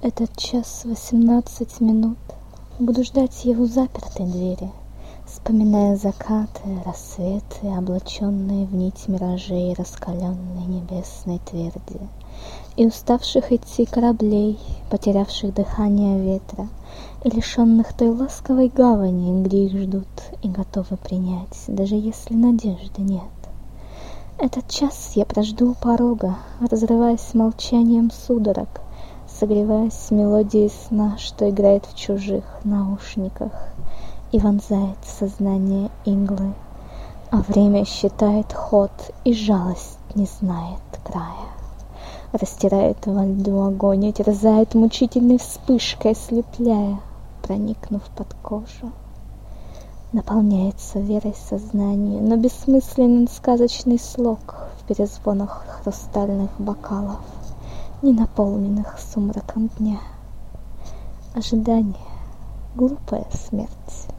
Этот час 18 минут буду ждать его запертой двери, вспоминая закаты, рассветы, облаченные в нить миражей раскаленной небесной тверди, и уставших идти кораблей, потерявших дыхание ветра, и лишенных той ласковой гавани, где их ждут и готовы принять, даже если надежды нет. Этот час я прожду у порога, разрываясь молчанием судорог, согреваясь мелодией сна, что играет в чужих наушниках и вонзает в сознание иглы, а время считает ход, и жалость не знает края. Растирает во льду огонь и терзает мучительной вспышкой, ослепляя, проникнув под кожу. Наполняется верой сознание, но бессмысленен сказочный слог в перезвонах хрустальных бокалов, не наполненных сумраком дня. Ожидание — глупая смерть.